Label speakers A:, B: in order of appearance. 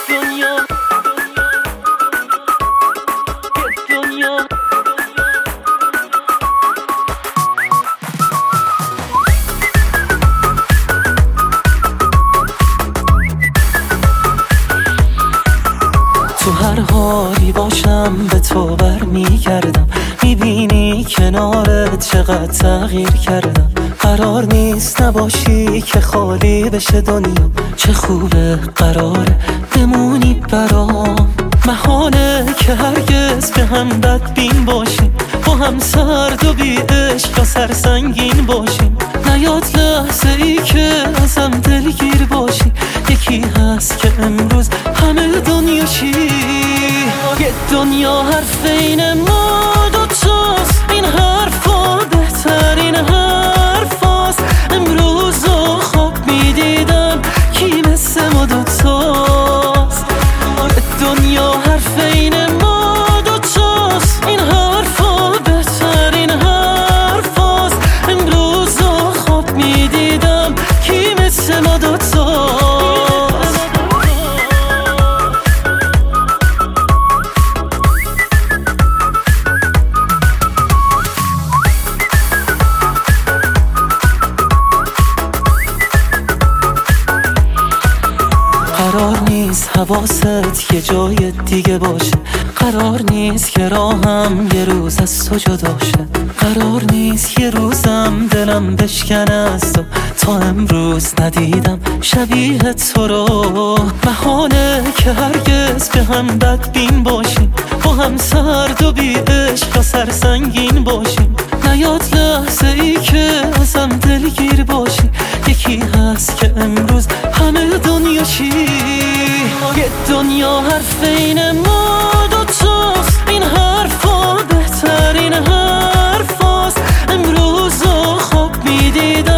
A: تو هر حالی باشم به تو برمیگردم، میبینی کنارت چقدر تغییر کردم. قرار نیست نباشی که خالی بشه دنیا، چه خوبه قراره بمونی برام. محاله که هرگز به هم بدبین باشیم، با هم سرد و بی عشق و سرسنگین باشیم. نیاد لحظه ای که ازم دلگیر باشی، یکی هست که امروز همه دنیاشی. یه دنیا حرف این ما دوتاست، این حرفا بهترین حرفاست. امروز رو خواب میدیدم کی مثل ما دوتاست. دنیا حرف این ما دوتاست، این حرفا بهترین حرفاست. امروز رو خواب میدیدم کی مثل ما دوتاست. قرار نیست حواست یه جای دیگه باشه، قرار نیست که راهم یه روز از تو جدا شه. قرار نیست یه روزم دلم بشکنه از تو، تا امروز ندیدم شبیه تو رو. محاله که هرگز به هم بدبین باشیم، با هم سرد و بی عشق و سرسنگین باشیم. نیاد لحظه ای که ازم دلگیر باشی، یکی هست که امروز همه دنیاشی. یه دنیا حرف این ما دوتاست، این حرفا بهترین حرفاست. امروز رو خواب میدیدم